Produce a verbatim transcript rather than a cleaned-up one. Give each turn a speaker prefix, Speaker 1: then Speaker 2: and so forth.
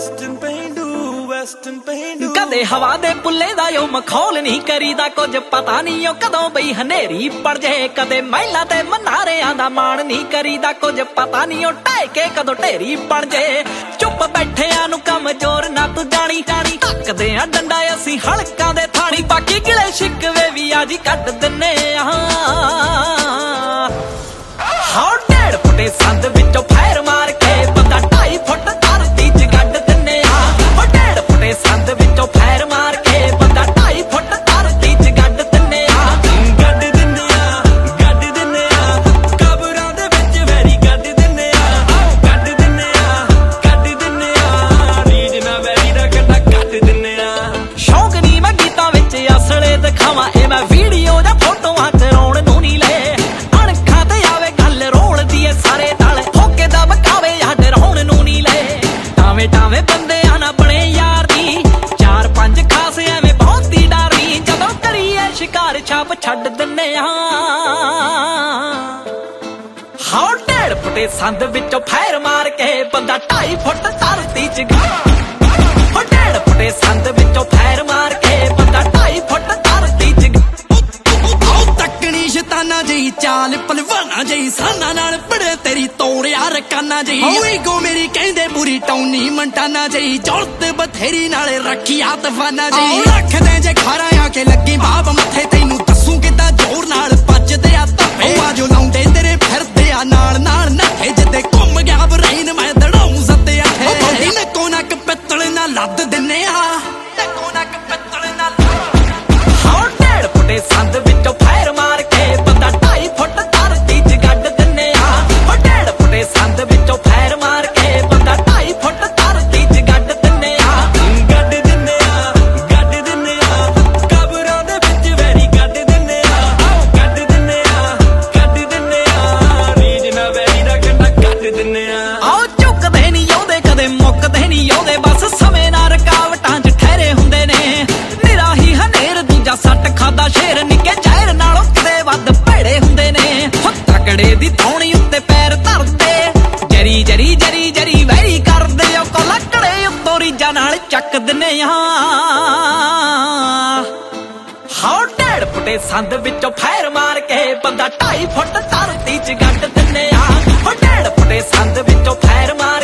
Speaker 1: western ਪੇਂਡੂ western ਪੇਂਡੂ
Speaker 2: ਕਦੇ ਹਵਾ ਦੇ ਪੁੱਲੇ ਦਾ ਓ ਮਖੌਲ ਨਹੀਂ ਕਰੀਦਾ ਕੁਝ ਪਤਾ ਨਹੀਂ ਓ ਕਦੋਂ ਬਈ ਹਨੇਰੀ ਪੜ ਜੇ ਕਦੇ ਮਹਿਲਾ ਤੇ ਮਨਾਰਿਆਂ ਦਾ ਮਾਣ ਨਹੀਂ ਕਰੀਦਾ ਕੁਝ ਪਤਾ ਨਹੀਂ ਓ ਢਾਇ ਕੇ ਕਦੋਂ ਢੇਰੀ ਬਣ ਜੇ ਚੁੱਪ ਬੈਠਿਆਂ ਨੂੰ ਕਮਜ਼ੋਰ ਨਾ ਤੂੰ ਜਾਣੀ ਜਾਣੀ ਧੱਕਦੇ ਆ ਡੰਡਾ ਅਸੀਂ ਹਲਕਾਂ ਦੇ ਥਾਣੀ ਬਾਕੀ ਗਿਲੇ ਸ਼ਿਕਵੇ ਵੀ ਆਜੀ ਕੱਢ ਦਿੰਨੇ ਆ ਹਾਂ ਡੇਢ ਫੁੱਟੇ ਸੰਦ ਵਿੱਚੋਂ ਫੈਰ ਮਾਰ ਕੇ ਬੰਦਾ ਢਾਈ ਫੁੱਟ ਧਰਤੀ ਚ ਗੱਡ ਦਿੰਨੇ ਆ ਉਹ ਡੇਢ ਫੁੱਟੇ ਸੰਦ ਵਿੱਚੋਂ ਫੈਰ ਮਾਰ ਕੇ ਬੰਦਾ ਢਾਈ ਫੁੱਟ ਧਰਤੀ ਚ ਗੱਡ ਦਿੰਨੇ ਆ
Speaker 1: ਗੱਡ ਦਿੰਨੇ ਆ ਗੱਡ ਦਿੰਨੇ ਆ ਕਬਰਾਂ ਦੇ ਵਿੱਚ ਵੈਰੀ ਗੱਡ ਦਿੰਨੇ ਆ ਗੱਡ ਦਿੰਨੇ ਆ ਗੱਡ ਦਿੰਨੇ ਆ ਰੀਜ ਨਾ ਵੈਰੀ ਦਾ ਕੰਡਾ ਕੱਟ ਦਿੰਨੇ ਆ
Speaker 2: ਸ਼ੌਂਕ ਨਹੀਂ ਮੈਂ ਗੀਤਾਂ ਵਿੱਚ ਅਸਲੇ ਦਿਖਾਵਾਂ ਇਹ ਮੈਂ ਵੀਡੀਓ ਜਾਂ ਫੋਟੋਆਂ ਕਰਾਉਣ ਨੂੰ ਨਹੀਂ ਲੈ ਅਣਖਾਂ ਤੇ ਆਵੇ ਗੱਲ ਰੋਲਦੀ ਏ ਸਾਰੇ ਨਾਲ ਹੋਕੇ ਦਾ ਬਕਾਵੇ ਹੱਡ ਰੋਣ ਨੂੰ ਨਹੀਂ ਲੈ ਟਾਵੇਂ ਟਾਵੇਂ ਬੰਦਿਆਂ ਨਾ ਬਣੇ ਯਾਰ ਦੀ ਚਾਰ ਪੰਜ ਖਾਸ ਐਵੇਂ ਬਹੁਤੀ ਡਾਰੀ ਜਦੋਂ ਕਰੀਏ ਸ਼ਿਕਾਰ ਛਾਪ ਛੱਡ ਦਿੰਨੇ ਆ ਹਾਂ ਡੇਢ ਫੁੱਟੇ ਸੰਦ ਵਿੱਚੋਂ ਫੈਰ ਮਾਰ ਕੇ ਬੰਦਾ ਢਾਈ ਫੁੱਟ ਧਰਤੀ ਚ ਉਹ ਡੇਢ ਫੁੱਟੇ ਸੰਦ ਵਿੱਚੋਂ ਫੈਰ ਮਾਰ ਕੇ ਬੰਦਾ ਢਾਈ ਫੁੱਟ ਧਰਤੀ ਚ
Speaker 3: ਤੱਕਣੀ ਸ਼ੈਤਾਨਾ ਜਈ ਚਾਲ ਪਹਿਲਵਾਨਾ ਜਈ ਸਾਨਾ ਨਾਲ ਬੜੇ ਤੇਰੀ ਤੋੜਿਆ ਰਕਾਨਾ ਜਈ ਓਏ ਗੋ ਮੇਰੀ ਕਹਿੰਦੇ ਪੂਰੀ ਟੌਨੀ ਮੰਟਾਨਾ ਜਈ ਜੌਲਤ ਬਥੇਰੀ ਨਾਲੇ ਰੱਖਿਆ ਤਫਾਨਾ ਜਈ ਰੱਖਦੇ ਜੇ ਖਾਰਾ ਆ ਕੇ ਲੱਗੀ ਬਾਬ ਮੱਥੇ ਤੈਨੂੰ ਦੱਸੂ ਕਿੱਦਾਂ ਜ਼ੋਰ ਨਾਲ ਭੱਜਦੇ ਆ ਧੱਪੇ ਆ ਜੋ ਲਾਉਂਦੇ ਤੇਰੇ ਫਿਰਦੇ ਆ ਨਾਲ ਨਾਲ ਨੱਠੇ ਜਿੱਦੇ ਘੁੰਮ ਗਿਆ ਬਰੇਨ ਮੈਂ ਦੜਾਉਂ ਸੱਤੇ ਆ ਬੋਡੀ ਨੱਕੋ ਨੱਕ ਪਿੱਤਲ ਨਾਲ ਲੱਦ ਦਿੰਨੇ ਆ ਨੱਕੋ ਨੱਕ ਪਿੱਤਲ ਨਾਲ
Speaker 2: ਹਾਂ ਡੇਢ ਫੁੱਟੇ ਸੰਦ ਵਿੱਚੋਂ ਫੈਰ ਮਾਰ ਕੇ ਬੰਦਾ ਢਾਈ ਫੁੱਟ ਧਰਤੀ ਚ ਗੱਡ ਦਿੰਨੇ ਆ ਉਹ ਡੇਢ ਫੁੱਟੇ ਸੰਦ ਵਿੱਚੋਂ ਫੈਰ ਮਾਰ ਕੇ ਬੰਦਾ ਢਾਈ ਫੁੱਟ ਧਰਤੀ ਚ ਗੱਡ ਦਿੰਨੇ ਆ
Speaker 1: ਗੱਡ ਦਿੰਨੇ ਆ ਗੱਡ ਦਿੰਨੇ ਆ ਕਬਰਾਂ ਦੇ ਵਿੱਚ ਵੈਰੀ ਗੱਡ ਦਿੰਨੇ ਆ ਗੱਡ ਦਿੰਨੇ ਆ ਗੱਡ ਦਿੰਨੇ ਆ ਰੀਜ ਨਾ ਵੈਰੀ ਦਾ ਕੰਡਾ ਕੱਟ ਦਿੰਨੇ ਆ
Speaker 2: ਆਓ ਝੁਕਦੇ ਨਹੀਂ ਆਉਂਦੇ ਕਦੇ ਮੁੱਕਦੇ ਨਹੀਂ ਆਉਂਦੇ ਬਸ ਸਮੇਂ ਨਾਲ ਰਕਾਵਟਾਂ ਚ ਠਹਿਰੇ ਹੁੰਦੇ ਨੇ ਨਿਰਾ ਹੀ ਹਨੇਰ ਦੂਜਾ ਸੱਟ ਖਾਦਾ ਸ਼ੇਰ ਨਿੱਕੇ ਜ਼ਹਿਰ ਨਾਲੋਂ ਕਿਤੇ ਵੱਧ ਭੈੜੇ ਹੁੰਦੇ ਨੇ ਹੋ ਤਕੜੇ ਦੀ ਤੌਣੀ ਉੱਤੇ ਪੈਰ ਧਰਦੇ ਜਰੀ ਜਰੀ ਜਰੀ ਜਰੀ ਵੈਰੀ ਕਰਦੇ ਓ ਕੋ ਲੱਕੜੇ ਉੱਤੋਂ ਰੀਜਾਂ ਨਾਲ ਚੱਕ ਦਿੰਨੇ ਆ ਹਾਂ ਡੇਢ ਫੁੱਟੇ ਸੰਦ ਵਿੱਚੋਂ ਫੈਰ ਮਾਰ ਕੇ ਬੰਦਾ ਢਾਈ ਫੁੱਟ ਧਰਤੀ ਚ ਗੱਡ ਦਿੰਨੇ ਆ ਉਹ ਡੇਢ ਫੁੱਟੇ ਸੰਦ ਵਿੱਚੋਂ ਫੈਰ ਮਾਰ